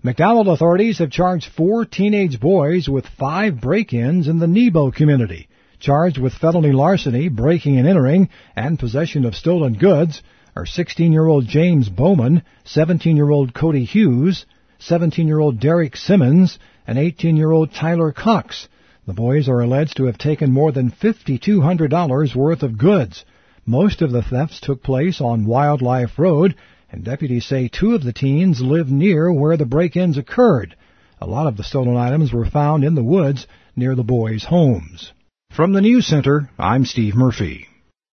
McDowell authorities have charged 4 teenage boys with 5 break-ins in the Nebo community. Charged with felony larceny, breaking and entering, and possession of stolen goods are 16-year-old James Bowman, 17-year-old Cody Hughes, 17-year-old Derek Simmons, and 18-year-old Tyler Cox. The boys are alleged to have taken more than $5,200 worth of goods. Most of the thefts took place on Wildlife Road, and deputies say 2 of the teens live near where the break-ins occurred. A lot of the stolen items were found in the woods near the boys' homes. From the News Center, I'm Steve Murphy.